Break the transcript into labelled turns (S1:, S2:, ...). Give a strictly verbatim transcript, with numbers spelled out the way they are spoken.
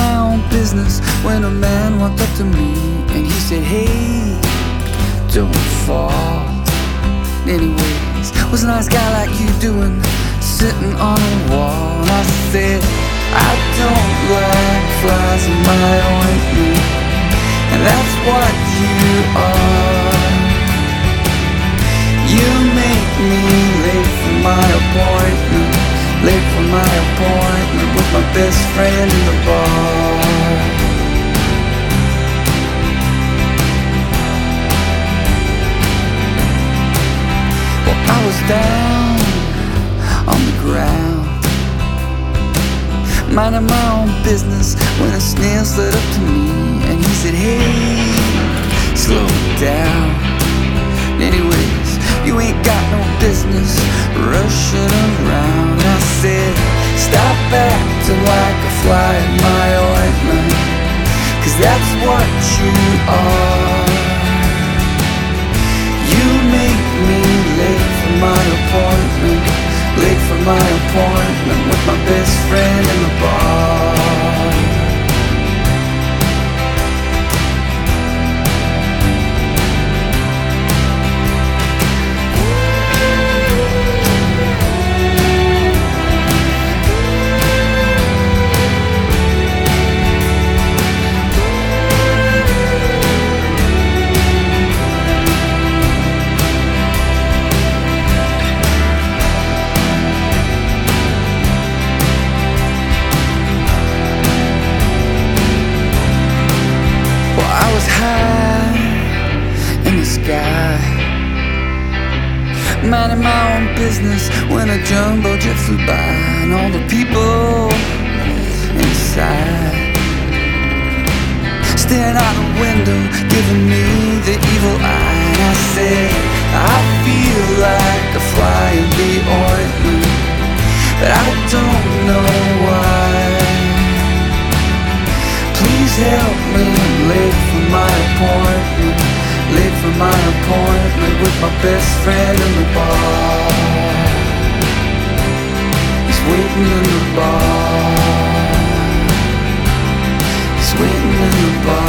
S1: my own business when a man walked up to me and he said, hey, don't fall. Anyways, what's a nice guy like you doing sitting on a wall? And I said, I don't like flies in my ointment, and that's what you are. You make me late for my appointment, late for my appointment with my best friend in the bar. Well, I was down on the ground, minding my own business when a snail slid up to me and he said, hey, slow down. Anyways, you ain't got no business rushing around. I said, stop acting like a fly in my ointment, 'cause that's what you are. You make me late for my appointment, late for my appointment with my best friend in the bar. Minding my own business when a jumbo jet flew by and all the people inside staring out the window, giving me the evil eye. And I said, I feel like a fly in the ointment, but I don't know why. Please help me, I'm late for my appointment, late for my appointment with my best friend in the bar. He's waiting in the bar. He's waiting in the bar.